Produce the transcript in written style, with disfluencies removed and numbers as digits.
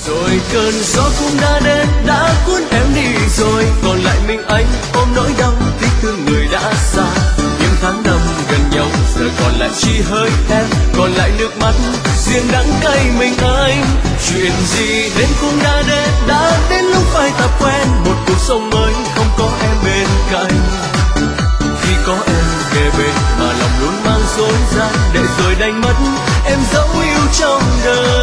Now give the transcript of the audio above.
rồi cơn gió cũng đã đến đã cuốn em đi rồi, còn lại mình anh ôm nỗi đau tiếc thương người đã xa. Những tháng năm gần nhau giờ còn lại chỉ hơi em, còn lại nước mắt riêng đắng cay mình anh. Chuyện gì đến cũng đã đến lúc phải tập quen một cuộc sống mới không có em bên cạnh. Khi có em kề bên mà lòng luôn mang dối gian, để rồi đành mất em dấu yêu trong đời.